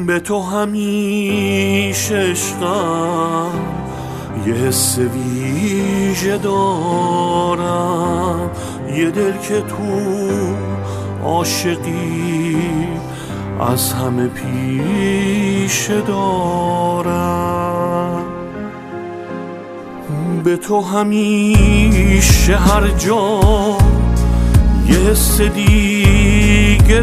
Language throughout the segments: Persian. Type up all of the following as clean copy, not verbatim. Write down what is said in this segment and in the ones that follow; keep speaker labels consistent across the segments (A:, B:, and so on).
A: به تو همیشه عشقم یه حس ویژه دارم، یه دل که تو عاشقی از همه پیشه دارم. به تو همیشه هر جا یه حس دیگه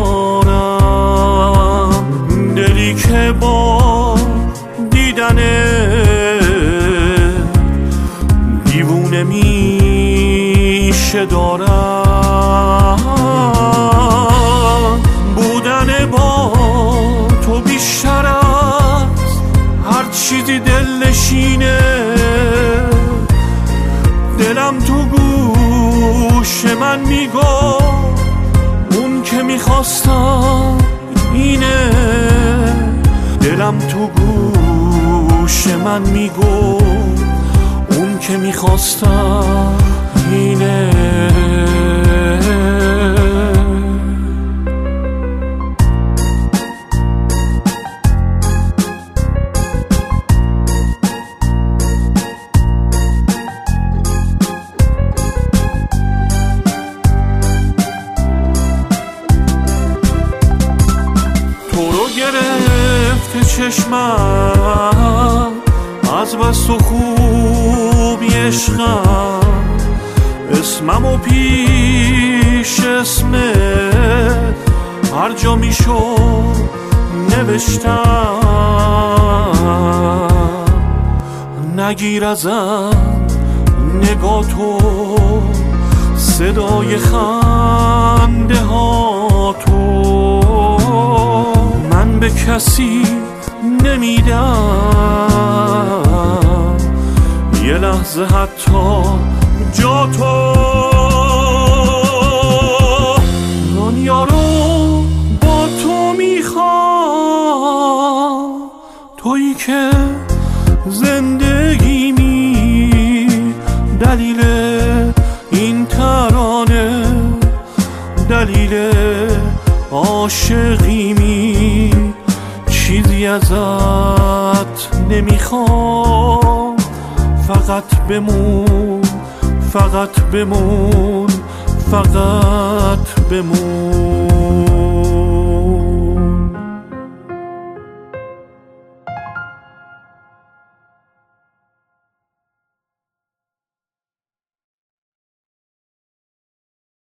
A: دارم، دلی که با دیدن دیوونه میشه دارم. بودن با تو بیشتر از هر چیزی دلنشینه، دلم تو گوش من میگو اون که میخواستم اینه، دلم تو گوش من میگو اون که میخواستم اینه. گرفته چشمم از بس و خوبی عشقم، اسمم و پیش اسمت هر جا میشد نوشتم. نگیر ازم نگاه تو، صدای خنده ها تو، من به کسی نمیدم یه لحظه حتی جا تو. دنیا رو با تو میخوام، تویی که زندگیمی، دلیل این ترانه، دلیل عاشقیمی. چیزی ازت نمیخوام، فقط بمون، فقط بمون، فقط بمون.